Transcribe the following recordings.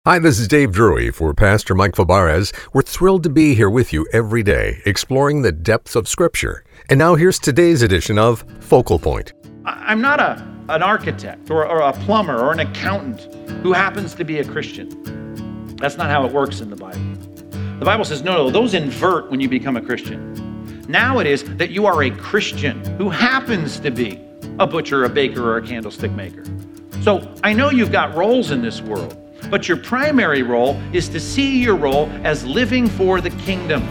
Hi, this is Dave Drury for Pastor Mike Fabarez. We're thrilled to be here with you every day, exploring the depths of Scripture. And now here's today's edition of Focal Point. I'm not an architect or a plumber or an accountant who happens to be a Christian. That's not how it works in the Bible. The Bible says, no, those invert when you become a Christian. Now it is that you are a Christian who happens to be a butcher, a baker, or a candlestick maker. So I know you've got roles in this world, but your primary role is to see your role as living for the kingdom.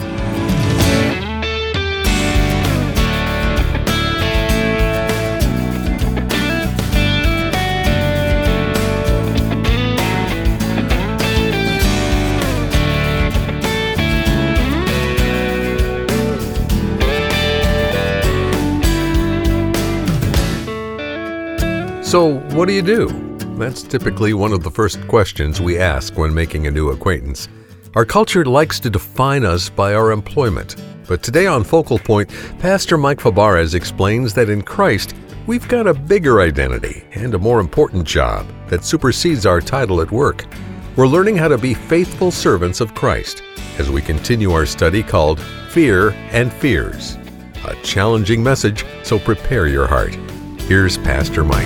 So, what do you do? That's typically one of the first questions we ask when making a new acquaintance. Our culture likes to define us by our employment. But today on Focal Point, Pastor Mike Fabarez explains that in Christ, we've got a bigger identity and a more important job that supersedes our title at work. We're learning how to be faithful servants of Christ as we continue our study called Fear and Fears. A challenging message, so prepare your heart. Here's Pastor Mike.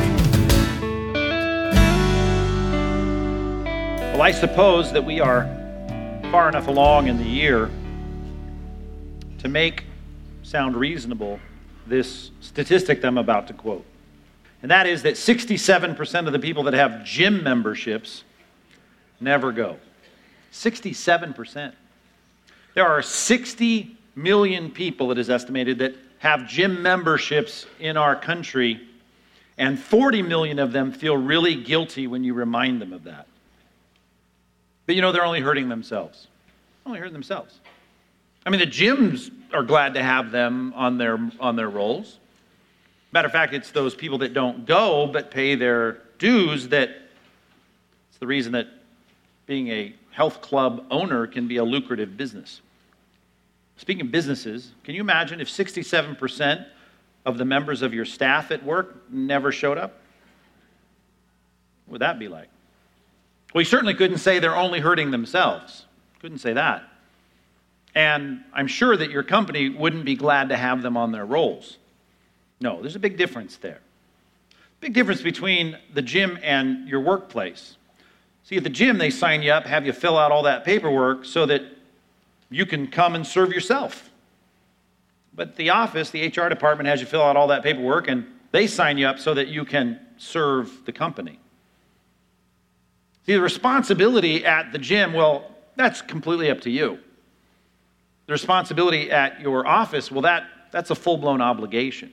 Well, I suppose that we are far enough along in the year to make sound reasonable this statistic that I'm about to quote. And that is that 67% of the people that have gym memberships never go. 67%. There are 60 million people, it is estimated, that have gym memberships in our country, and 40 million of them feel really guilty when you remind them of that. But they're only hurting themselves. Only hurting themselves. I mean, the gyms are glad to have them on their rolls. Matter of fact, it's those people that don't go but pay their dues it's the reason that being a health club owner can be a lucrative business. Speaking of businesses, can you imagine if 67% of the members of your staff at work never showed up? What would that be like? Well, you certainly couldn't say they're only hurting themselves. Couldn't say that. And I'm sure that your company wouldn't be glad to have them on their rolls. No, there's a big difference there. Big difference between the gym and your workplace. See, at the gym, they sign you up, have you fill out all that paperwork so that you can come and serve yourself. But at the office, the HR department has you fill out all that paperwork, and they sign you up so that you can serve the company. See, the responsibility at the gym, well, that's completely up to you. The responsibility at your office, well, that's a full-blown obligation.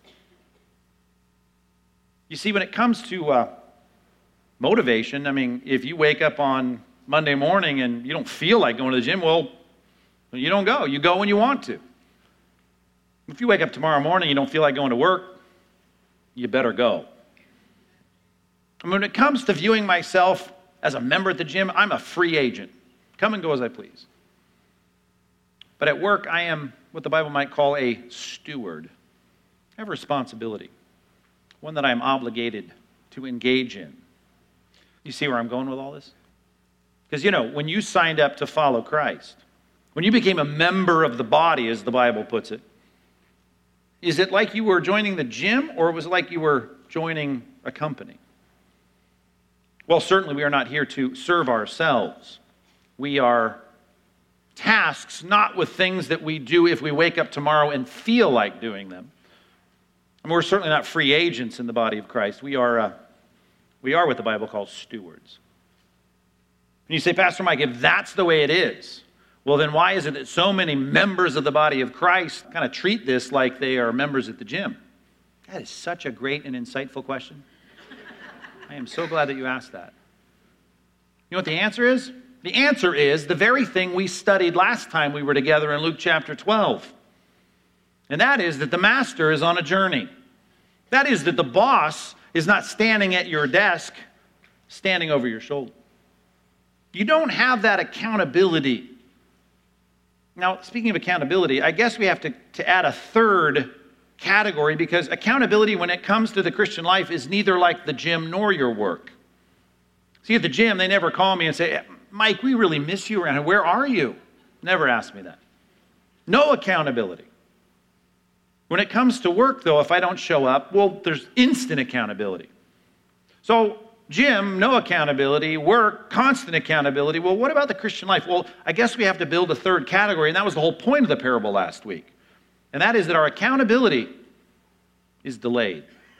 You see, when it comes to motivation, I mean, if you wake up on Monday morning and you don't feel like going to the gym, well, you don't go. You go when you want to. If you wake up tomorrow morning and you don't feel like going to work, you better go. I mean, when it comes to viewing myself as a member at the gym, I'm a free agent. Come and go as I please. But at work, I am what the Bible might call a steward. I have a responsibility, one that I am obligated to engage in. You see where I'm going with all this? Because, when you signed up to follow Christ, when you became a member of the body, as the Bible puts it, is it like you were joining the gym, or was it like you were joining a company? Well, certainly we are not here to serve ourselves. We are tasked not with things that we do if we wake up tomorrow and feel like doing them. And we're certainly not free agents in the body of Christ. We are what the Bible calls stewards. And you say, Pastor Mike, if that's the way it is, well, then why is it that so many members of the body of Christ kind of treat this like they are members at the gym? That is such a great and insightful question. I am so glad that you asked that. You know what the answer is? The answer is the very thing we studied last time we were together in Luke chapter 12. And that is that the master is on a journey. That is that the boss is not standing at your desk, standing over your shoulder. You don't have that accountability. Now, speaking of accountability, I guess we have to add a third category, because accountability when it comes to the Christian life is neither like the gym nor your work. See, at the gym, they never call me and say, Mike, we really miss you around here. Where are you? Never ask me that. No accountability. When it comes to work, though, if I don't show up, well, there's instant accountability. So, gym, no accountability. Work, constant accountability. Well, what about the Christian life? Well, I guess we have to build a third category, and that was the whole point of the parable last week. And that is that our accountability is delayed.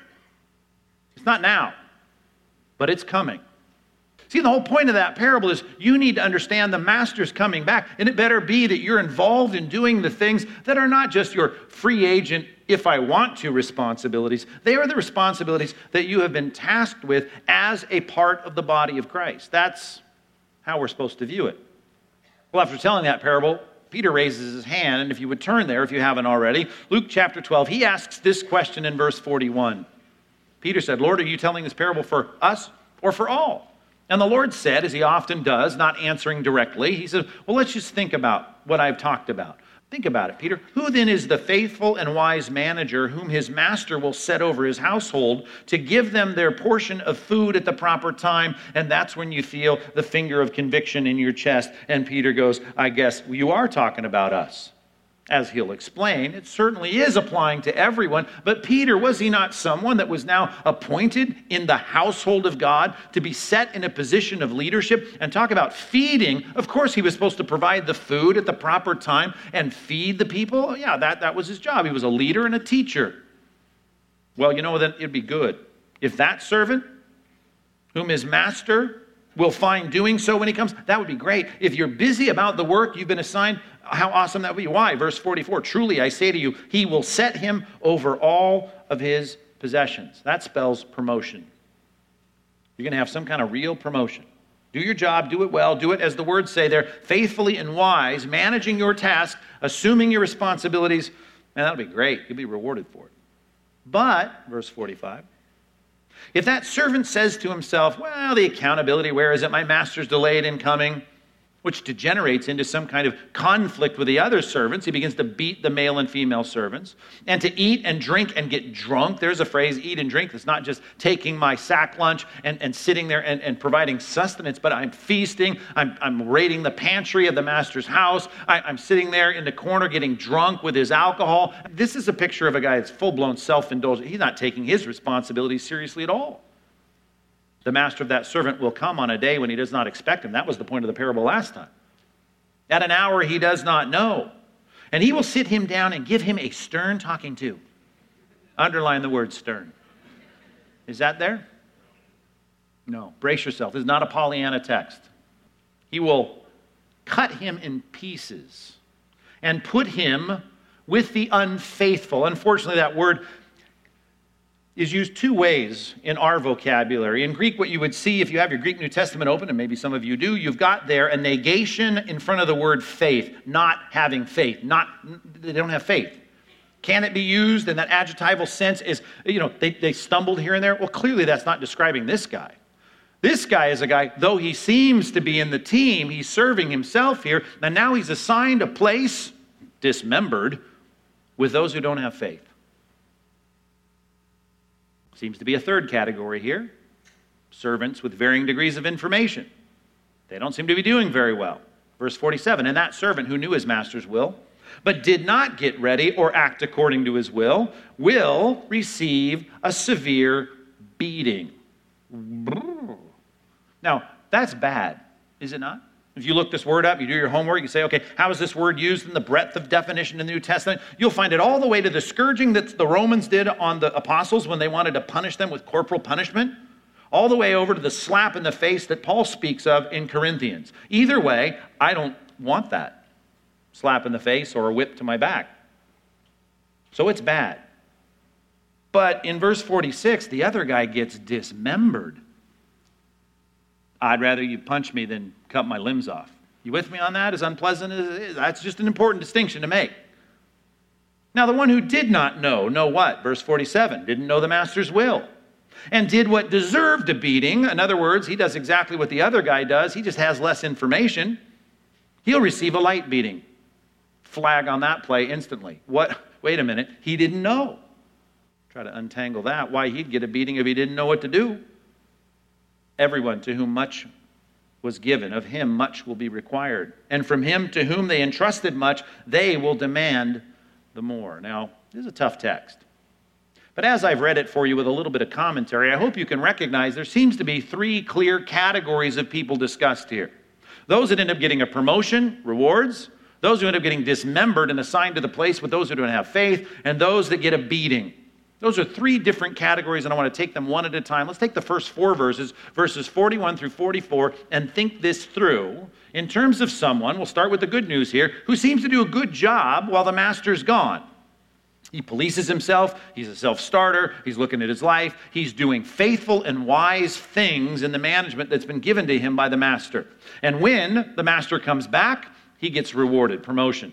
It's not now, but it's coming. See, the whole point of that parable is you need to understand the master's coming back, and it better be that you're involved in doing the things that are not just your free agent, if I want to, responsibilities. They are the responsibilities that you have been tasked with as a part of the body of Christ. That's how we're supposed to view it. Well, after telling that parable, Peter raises his hand, and if you would turn there, if you haven't already, Luke chapter 12, he asks this question in verse 41. Peter said, Lord, are you telling this parable for us or for all? And the Lord said, as he often does, not answering directly, he said, well, let's just think about what I've talked about. Think about it, Peter. Who then is the faithful and wise manager whom his master will set over his household to give them their portion of food at the proper time? And that's when you feel the finger of conviction in your chest. And Peter goes, I guess you are talking about us. As he'll explain, it certainly is applying to everyone. But Peter, was he not someone that was now appointed in the household of God to be set in a position of leadership? And talk about feeding. Of course, he was supposed to provide the food at the proper time and feed the people. Yeah, that was his job. He was a leader and a teacher. Well, you know, then it'd be good if that servant, whom his master will find doing so when he comes, that would be great. If you're busy about the work you've been assigned, how awesome that would be. Why? Verse 44, truly I say to you, he will set him over all of his possessions. That spells promotion. You're going to have some kind of real promotion. Do your job, do it well, do it as the words say there, faithfully and wise, managing your task, assuming your responsibilities, and that'll be great. You'll be rewarded for it. But, verse 45, if that servant says to himself, well, the accountability, where is it? My master's delayed in coming, which degenerates into some kind of conflict with the other servants. He begins to beat the male and female servants, and to eat and drink and get drunk. There's a phrase, eat and drink. It's not just taking my sack lunch and sitting there and providing sustenance, but I'm feasting. I'm raiding the pantry of the master's house. I'm sitting there in the corner getting drunk with his alcohol. This is a picture of a guy that's full-blown self-indulgent. He's not taking his responsibilities seriously at all. The master of that servant will come on a day when he does not expect him. That was the point of the parable last time. At an hour he does not know. And he will sit him down and give him a stern talking to. Underline the word stern. Is that there? No. Brace yourself. This is not a Pollyanna text. He will cut him in pieces and put him with the unfaithful. Unfortunately, that word is used two ways in our vocabulary. In Greek, what you would see if you have your Greek New Testament open, and maybe some of you do, you've got there a negation in front of the word faith, not having faith. They don't have faith. Can it be used in that adjectival sense? Is, they stumbled here and there? Well, clearly that's not describing this guy. This guy is a guy, though he seems to be in the team, he's serving himself here, and now he's assigned a place, dismembered, with those who don't have faith. Seems to be a third category here. Servants with varying degrees of information. They don't seem to be doing very well. Verse 47, and that servant who knew his master's will, but did not get ready or act according to his will receive a severe beating. Now, that's bad, is it not? If you look this word up, you do your homework, you say, okay, how is this word used in the breadth of definition in the New Testament? You'll find it all the way to the scourging that the Romans did on the apostles when they wanted to punish them with corporal punishment, all the way over to the slap in the face that Paul speaks of in Corinthians. Either way, I don't want that. Slap in the face or a whip to my back. So it's bad. But in verse 46, the other guy gets dismembered. I'd rather you punch me than cut my limbs off. You with me on that? As unpleasant as it is, that's just an important distinction to make. Now, the one who did not know what? Verse 47, didn't know the master's will, and did what deserved a beating. In other words, he does exactly what the other guy does. He just has less information. He'll receive a light beating. Flag on that play instantly. What? Wait a minute. He didn't know. Try to untangle that. Why he'd get a beating if he didn't know what to do. Everyone to whom much was given, of him much will be required. And from him to whom they entrusted much, they will demand the more. Now, this is a tough text. But as I've read it for you with a little bit of commentary, I hope you can recognize there seems to be three clear categories of people discussed here. Those that end up getting a promotion, rewards. Those who end up getting dismembered and assigned to the place with those who don't have faith. And those that get a beating. Those are three different categories, and I want to take them one at a time. Let's take the first four verses, verses 41 through 44, and think this through in terms of someone, we'll start with the good news here, who seems to do a good job while the master's gone. He polices himself, he's a self-starter, he's looking at his life, he's doing faithful and wise things in the management that's been given to him by the master. And when the master comes back, he gets rewarded, promotion.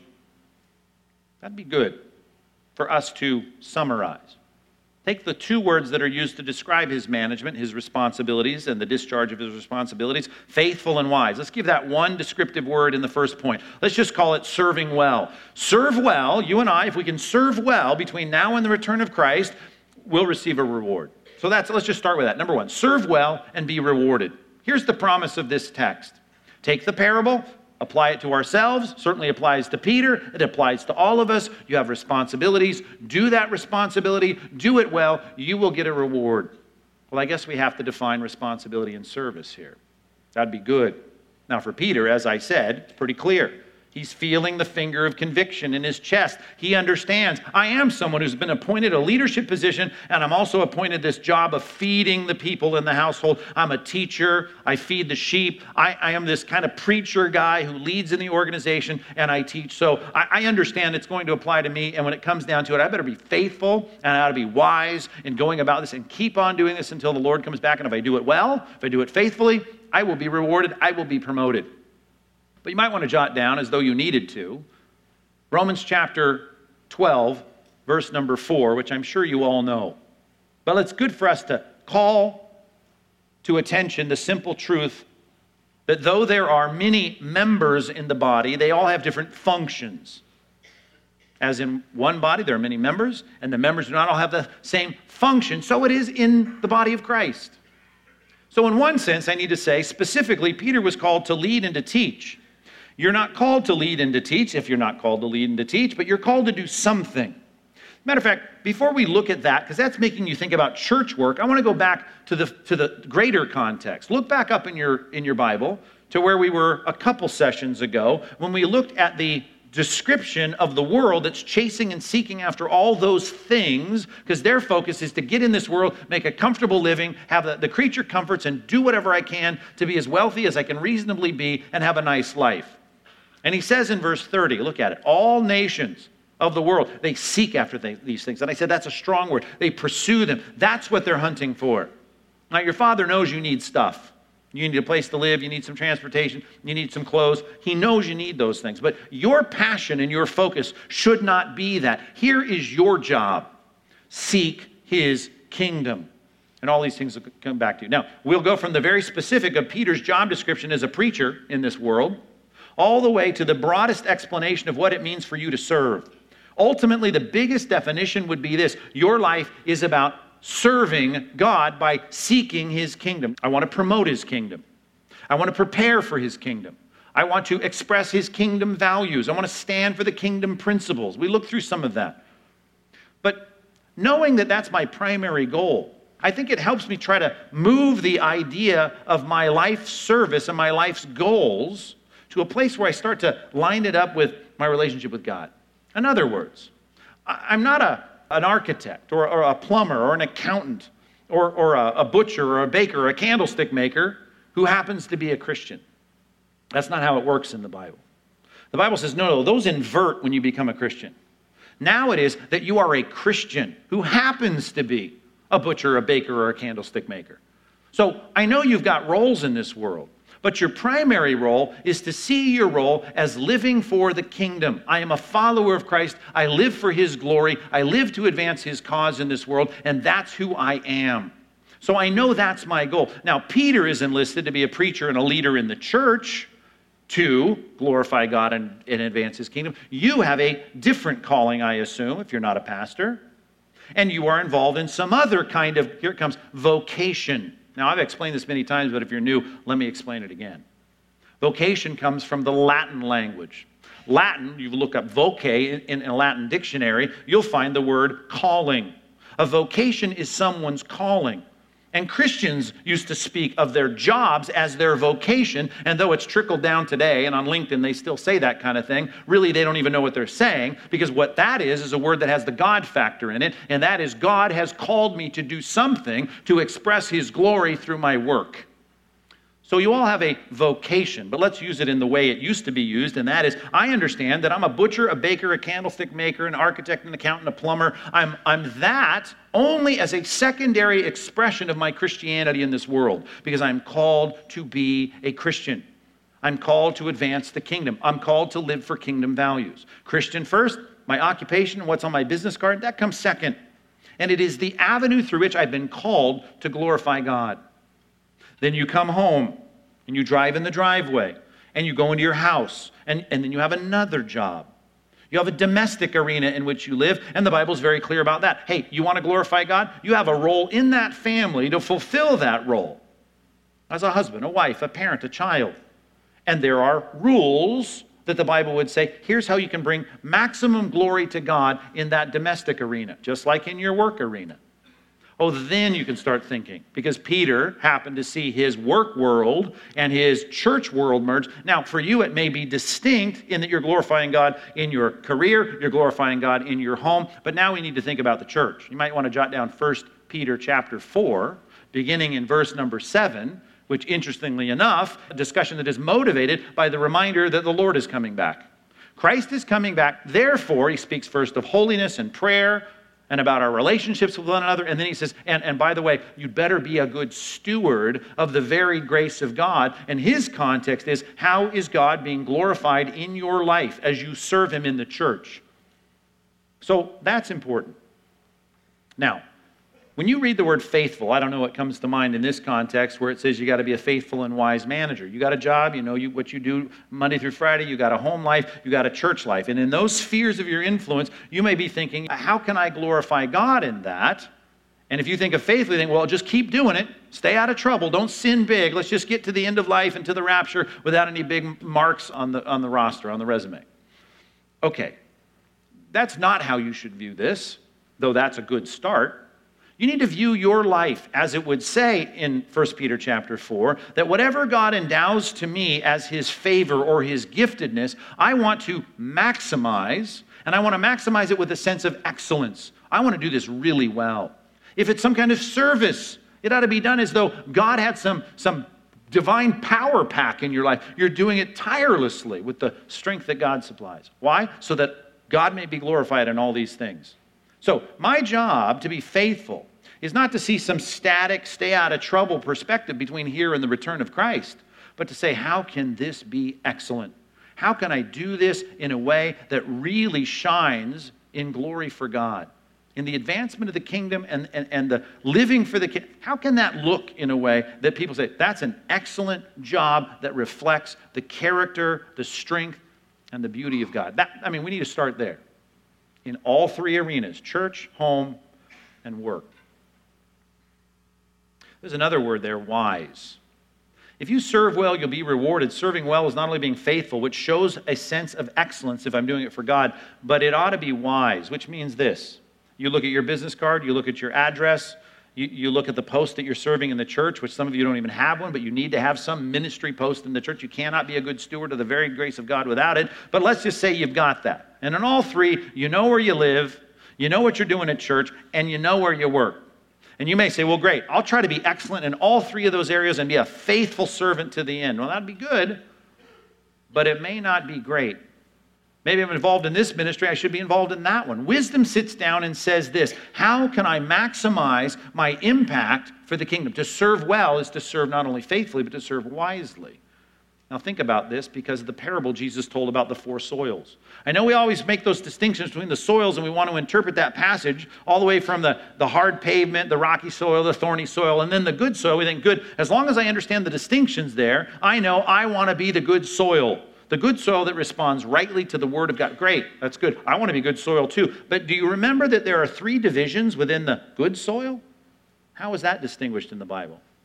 That'd be good for us to summarize. Take the two words that are used to describe his management, his responsibilities, and the discharge of his responsibilities, faithful and wise. Let's give that one descriptive word in the first point. Let's just call it serving well. Serve well, you and I, if we can serve well between now and the return of Christ, we'll receive a reward. So let's just start with that. Number one, serve well and be rewarded. Here's the promise of this text. Take the parable, apply it to ourselves, certainly applies to Peter, it applies to all of us. You have responsibilities, do that responsibility, do it well, you will get a reward. Well, I guess we have to define responsibility and service here. That'd be good. Now for Peter, as I said, it's pretty clear. He's feeling the finger of conviction in his chest. He understands, I am someone who's been appointed a leadership position, and I'm also appointed this job of feeding the people in the household. I'm a teacher. I feed the sheep. I am this kind of preacher guy who leads in the organization, and I teach. So I understand it's going to apply to me, and when it comes down to it, I better be faithful, and I ought to be wise in going about this, and keep on doing this until the Lord comes back. And if I do it well, if I do it faithfully, I will be rewarded. I will be promoted. But you might want to jot down, as though you needed to, Romans chapter 12, verse number 4, which I'm sure you all know. But it's good for us to call to attention the simple truth that though there are many members in the body, they all have different functions. As in one body, there are many members, and the members do not all have the same function. So it is in the body of Christ. So in one sense, I need to say, specifically, Peter was called to lead and to teach. You're not called to lead and to teach if you're not called to lead and to teach, but you're called to do something. Matter of fact, before we look at that, because that's making you think about church work, I want to go back to the greater context. Look back up in your Bible to where we were a couple sessions ago when we looked at the description of the world that's chasing and seeking after all those things, because their focus is to get in this world, make a comfortable living, have the creature comforts, and do whatever I can to be as wealthy as I can reasonably be and have a nice life. And he says in verse 30, look at it, all nations of the world, they seek after these things. And I said, that's a strong word. They pursue them. That's what they're hunting for. Now, your Father knows you need stuff. You need a place to live. You need some transportation. You need some clothes. He knows you need those things. But your passion and your focus should not be that. Here is your job. Seek his kingdom. And all these things will come back to you. Now, we'll go from the very specific of Peter's job description as a preacher in this world, all the way to the broadest explanation of what it means for you to serve. Ultimately, the biggest definition would be this. Your life is about serving God by seeking his kingdom. I want to promote his kingdom. I want to prepare for his kingdom. I want to express his kingdom values. I want to stand for the kingdom principles. We looked through some of that. But knowing that that's my primary goal, I think it helps me try to move the idea of my life's service and my life's goals to a place where I start to line it up with my relationship with God. In other words, I'm not an architect or a plumber or an accountant or a butcher or a baker or a candlestick maker who happens to be a Christian. That's not how it works in the Bible. The Bible says, no, those invert when you become a Christian. Now it is that you are a Christian who happens to be a butcher, a baker, or a candlestick maker. So I know you've got roles in this world. But your primary role is to see your role as living for the kingdom. I am a follower of Christ. I live for his glory. I live to advance his cause in this world, and that's who I am. So I know that's my goal. Now, Peter is enlisted to be a preacher and a leader in the church to glorify God and advance his kingdom. You have a different calling, I assume, if you're not a pastor. And you are involved in some other kind of, here it comes, vocation. Now, I've explained this many times, but if you're new, let me explain it again. Vocation comes from the Latin language. Latin, you look up voce in a Latin dictionary, you'll find the word calling. A vocation is someone's calling. And Christians used to speak of their jobs as their vocation, and though it's trickled down today, and on LinkedIn they still say that kind of thing, really they don't even know what they're saying, because what that is a word that has the God factor in it, and that is God has called me to do something to express His glory through my work. So you all have a vocation, but let's use it in the way it used to be used, and that is, I understand that I'm a butcher, a baker, a candlestick maker, an architect, an accountant, a plumber. I'm that only as a secondary expression of my Christianity in this world, because I'm called to be a Christian. I'm called to advance the kingdom. I'm called to live for kingdom values. Christian first, my occupation and what's on my business card, that comes second. And it is the avenue through which I've been called to glorify God. Then you come home and you drive in the driveway and you go into your house and then you have another job. You have a domestic arena in which you live, and the Bible's very clear about that. Hey, you want to glorify God? You have a role in that family to fulfill that role as a husband, a wife, a parent, a child. And there are rules that the Bible would say, here's how you can bring maximum glory to God in that domestic arena, just like in your work arena. Oh, then you can start thinking, because Peter happened to see his work world and his church world merge. Now, for you, it may be distinct in that you're glorifying God in your career, you're glorifying God in your home, but now we need to think about the church. You might want to jot down 1 Peter chapter 4, beginning in verse number 7, which, interestingly enough, a discussion that is motivated by the reminder that the Lord is coming back. Christ is coming back, therefore, he speaks first of holiness and prayer, and about our relationships with one another. And then he says, and by the way, you'd better be a good steward of the very grace of God. And his context is, how is God being glorified in your life as you serve him in the church? So that's important. Now, when you read the word faithful, I don't know what comes to mind in this context where it says you got to be a faithful and wise manager. You got a job, you know what you do Monday through Friday, you got a home life, you got a church life. And in those spheres of your influence, you may be thinking, how can I glorify God in that? And if you think of faithful, you think, well, just keep doing it. Stay out of trouble. Don't sin big. Let's just get to the end of life and to the rapture without any big marks on the roster, on the resume. Okay, that's not how you should view this, though that's a good start. You need to view your life, as it would say in 1 Peter chapter 4, that whatever God endows to me as his favor or his giftedness, I want to maximize, and I want to maximize it with a sense of excellence. I want to do this really well. If it's some kind of service, it ought to be done as though God had some divine power pack in your life. You're doing it tirelessly with the strength that God supplies. Why? So that God may be glorified in all these things. So my job to be faithful is not to see some static, stay out of trouble perspective between here and the return of Christ, but to say, how can this be excellent? How can I do this in a way that really shines in glory for God? In the advancement of the kingdom and the living for the kingdom, how can that look in a way that people say, that's an excellent job that reflects the character, the strength, and the beauty of God? We need to start there. In all three arenas, church, home, and work. There's another word there, wise. If you serve well, you'll be rewarded. Serving well is not only being faithful, which shows a sense of excellence if I'm doing it for God, but it ought to be wise, which means this. You look at your business card, you look at your address, you look at the post that you're serving in the church, which some of you don't even have one, but you need to have some ministry post in the church. You cannot be a good steward of the very grace of God without it. But let's just say you've got that. And in all three, you know where you live, you know what you're doing at church, and you know where you work. And you may say, well, great, I'll try to be excellent in all three of those areas and be a faithful servant to the end. Well, that'd be good, but it may not be great. Maybe I'm involved in this ministry, I should be involved in that one. Wisdom sits down and says this, how can I maximize my impact for the kingdom? To serve well is to serve not only faithfully, but to serve wisely. Now think about this because of the parable Jesus told about the 4 soils. I know we always make those distinctions between the soils, and we want to interpret that passage all the way from the hard pavement, the rocky soil, the thorny soil, and then the good soil. We think, good, as long as I understand the distinctions there, I know I want to be the good soil. The good soil that responds rightly to the word of God. Great, that's good. I want to be good soil too. But do you remember that there are 3 divisions within the good soil? How is that distinguished in the Bible?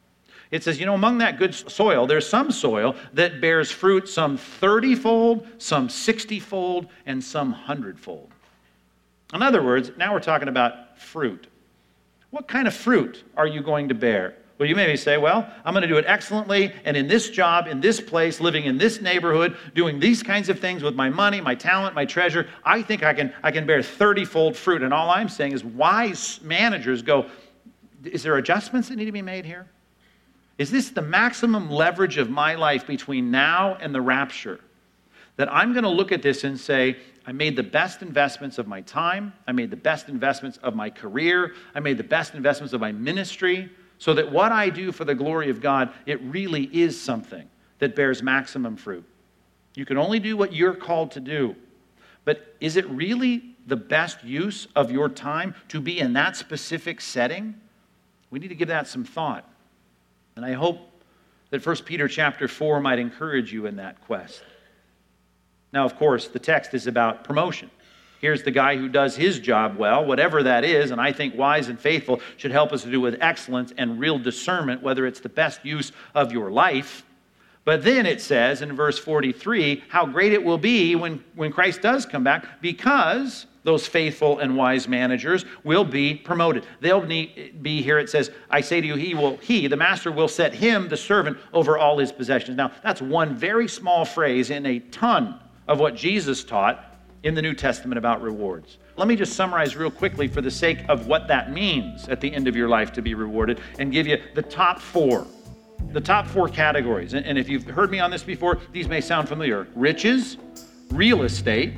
It says, among that good soil, there's some soil that bears fruit, some 30-fold, some 60-fold, and some 100-fold. In other words, now we're talking about fruit. What kind of fruit are you going to bear? Well, you may say, well, I'm going to do it excellently, and in this job, in this place, living in this neighborhood, doing these kinds of things with my money, my talent, my treasure, I think I can bear 30-fold fruit. And all I'm saying is wise managers go, is there adjustments that need to be made here? Is this the maximum leverage of my life between now and the rapture? That I'm going to look at this and say, I made the best investments of my time, I made the best investments of my career, I made the best investments of my ministry, so that what I do for the glory of God, it really is something that bears maximum fruit. You can only do what you're called to do. But is it really the best use of your time to be in that specific setting? We need to give that some thought. And I hope that 1 Peter chapter 4 might encourage you in that quest. Now, of course, the text is about promotion. Here's the guy who does his job well, whatever that is, and I think wise and faithful should help us to do with excellence and real discernment, whether it's the best use of your life. But then it says in verse 43, how great it will be when Christ does come back, because those faithful and wise managers will be promoted. They'll be, here it says, I say to you, the master will set him, the servant, over all his possessions. Now, that's one very small phrase in a ton of what Jesus taught in the New Testament about rewards. Let me just summarize real quickly for the sake of what that means at the end of your life to be rewarded and give you the top four categories. And if you've heard me on this before, these may sound familiar. Riches, real estate,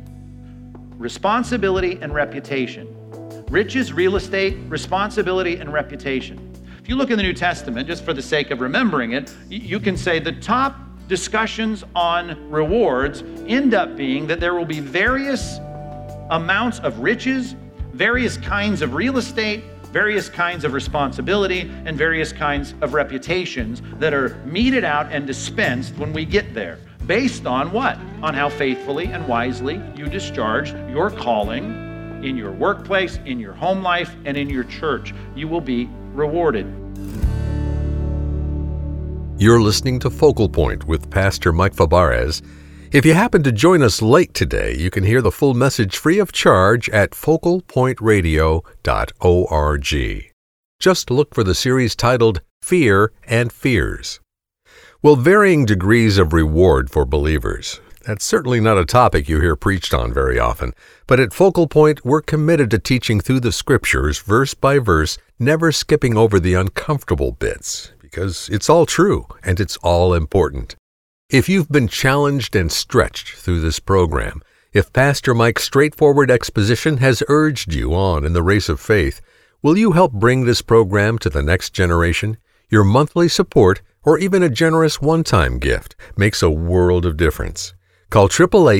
responsibility, and reputation. Riches, real estate, responsibility, and reputation. If you look in the New Testament, just for the sake of remembering it, you can say the top discussions on rewards end up being that there will be various amounts of riches, various kinds of real estate, various kinds of responsibility, and various kinds of reputations that are meted out and dispensed when we get there. Based on what? On how faithfully and wisely you discharge your calling in your workplace, in your home life, and in your church. You will be rewarded. You're listening to Focal Point with Pastor Mike Fabarez. If you happen to join us late today, you can hear the full message free of charge at focalpointradio.org. Just look for the series titled Fear and Fears. Well, varying degrees of reward for believers. That's certainly not a topic you hear preached on very often. But at Focal Point, we're committed to teaching through the Scriptures, verse by verse, never skipping over the uncomfortable bits, because it's all true and it's all important. If you've been challenged and stretched through this program, if Pastor Mike's straightforward exposition has urged you on in the race of faith, will you help bring this program to the next generation? Your monthly support or even a generous one-time gift makes a world of difference. Call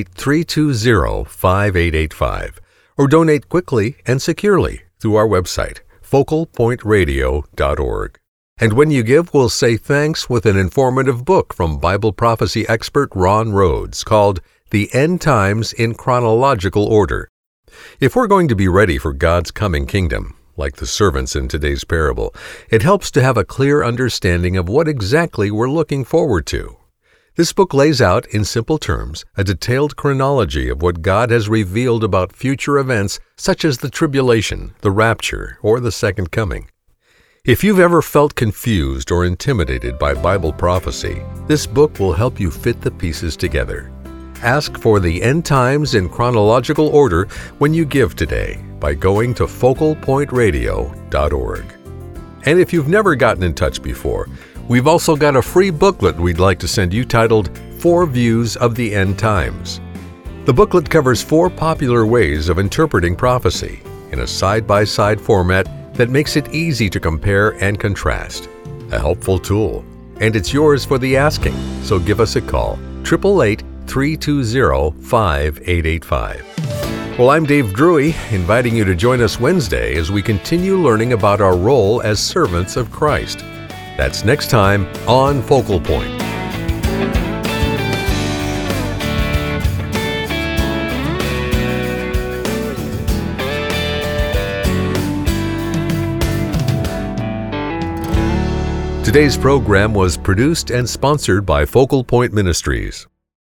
888-320-5885 or donate quickly and securely through our website, focalpointradio.org. And when you give, we'll say thanks with an informative book from Bible prophecy expert Ron Rhodes called The End Times in Chronological Order. If we're going to be ready for God's coming kingdom, like the servants in today's parable, it helps to have a clear understanding of what exactly we're looking forward to. This book lays out, in simple terms, a detailed chronology of what God has revealed about future events such as the tribulation, the rapture, or the second coming. If you've ever felt confused or intimidated by Bible prophecy, this book will help you fit the pieces together. Ask for The End Times in Chronological Order when you give today by going to focalpointradio.org. And if you've never gotten in touch before, we've also got a free booklet we'd like to send you titled 4 Views of the End Times. The booklet covers 4 popular ways of interpreting prophecy in a side-by-side format that makes it easy to compare and contrast. A helpful tool. And it's yours for the asking, so give us a call, 888-320-5885. Well, I'm Dave Drury, inviting you to join us Wednesday as we continue learning about our role as servants of Christ. That's next time on Focal Point. Today's program was produced and sponsored by Focal Point Ministries.